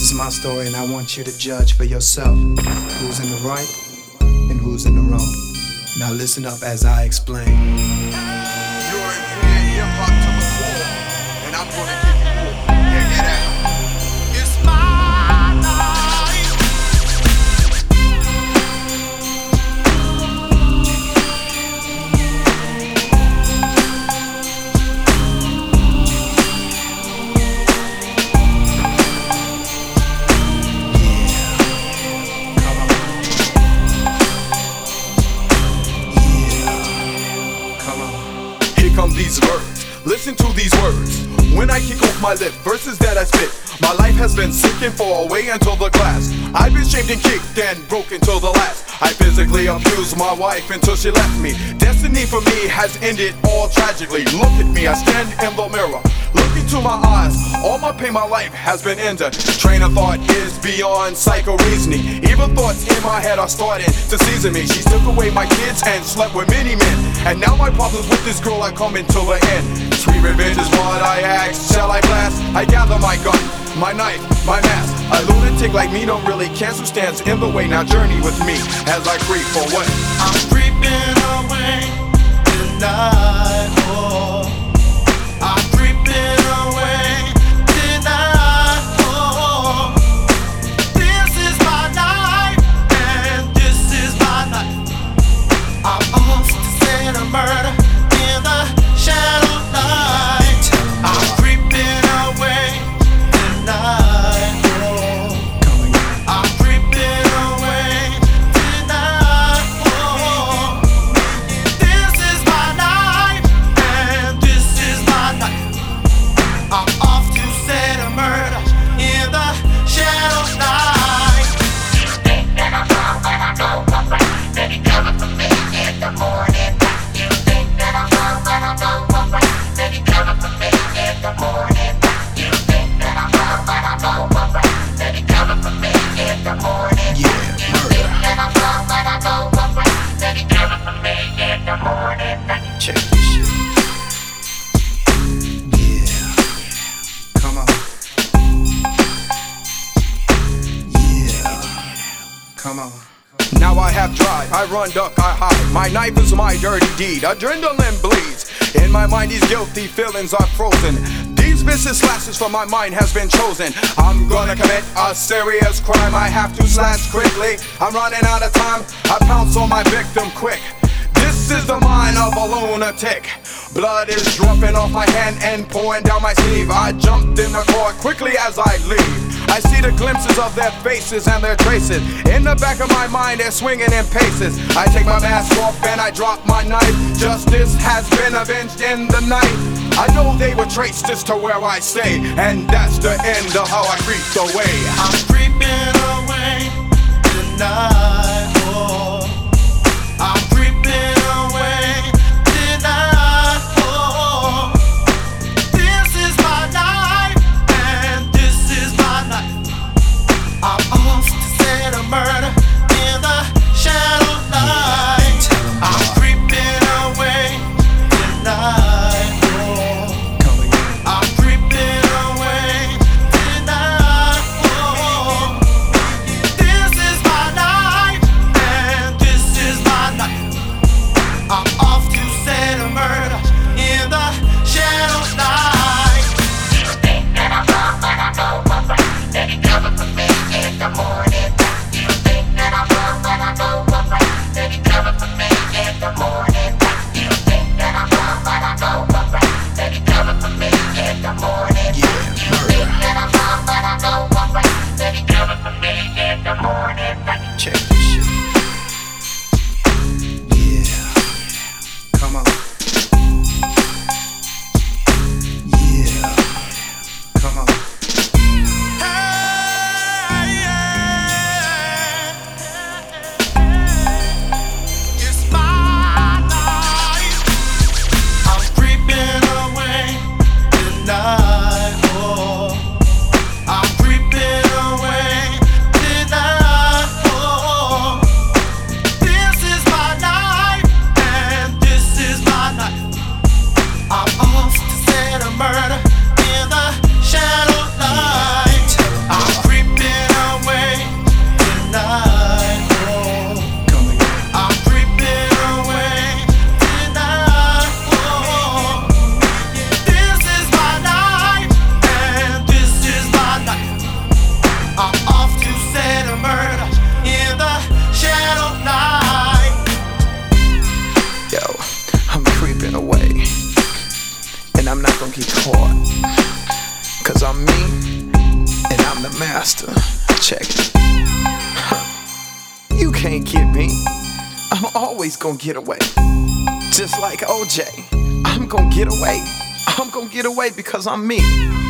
is my story, and I want you to judge for yourself who's in the right and who's in the wrong. Now listen up as I explain. You're in hip-hop to the core, and I'm gonna give you more. Yeah, get out. It's my life. Come these words, listen to these words. When I kick off my lip, verses that I spit, my life has been sinking far away until the glass. I've been shaved and kicked and broken till the last. I physically abused my wife until she left me. Destiny for me has ended all tragically. Look at me, I stand in the mirror. Look into my eyes, all my pain, my life has been ended. Train of thought is beyond psycho reasoning. Evil thoughts in my head are starting to season me. She took away my kids and slept with many men. And now my problems with this girl are coming to the end. Sweet revenge is what I ask, shall I blast? I gather my gun, my knife, my mask. A lunatic like me don't really cancel stands in the way. Now journey with me as I creep away. I'm creeping away tonight, oh. I'm creeping away tonight, oh. This is my night, and this is my life. I'm off to set a murder in the shadow night. I'm creeping away tonight, oh. I'm creeping away tonight, oh. This is my night, and this is my life. I'm off to set a murder in the shadow night. You think that I'm wrong, but I know I'm right. Baby, cover for me in the morning. You think that I'm wrong, but I know I'm right. Baby, cover for me in the morning. You think that I'm wrong, but I know I'm right. Baby, cover for me in the morning. Yeah, You think that I'm wrong, but I know I'm right. Baby, cover for me in the morning. check this shit. Yeah, come on. Yeah, come on. Now I have tried, I run, duck, I hide. My knife is my dirty deed, adrenaline bleeds. In my mind these guilty feelings are frozen. These vicious slashes from my mind has been chosen. I'm gonna commit a serious crime, I have to slash quickly. I'm running out of time, I pounce on my victim quick. This is the mind of a lunatic. Blood is dropping off my hand and pouring down my sleeve. I jumped in the car quickly as I leave. I see the glimpses of their faces and their traces. In the back of my mind they're swinging in paces. I take my mask off and I drop my knife. Justice has been avenged in the night. I know they will trace this to where I stay, and that's the end of how I creeped away. I'm creeping away tonight, oh. I'm creeping away tonight, oh. This is my night, and this is my life. I'm off to set a murder in the shadow night. I'm creeping away tonight, oh. I'm creeping away tonight, oh. This is my night, and get caught. Cause I'm me, and I'm the master. Check it. You can't get me. I'm always gonna get away. Just like OJ, I'm gonna get away. I'm gonna get away because I'm me.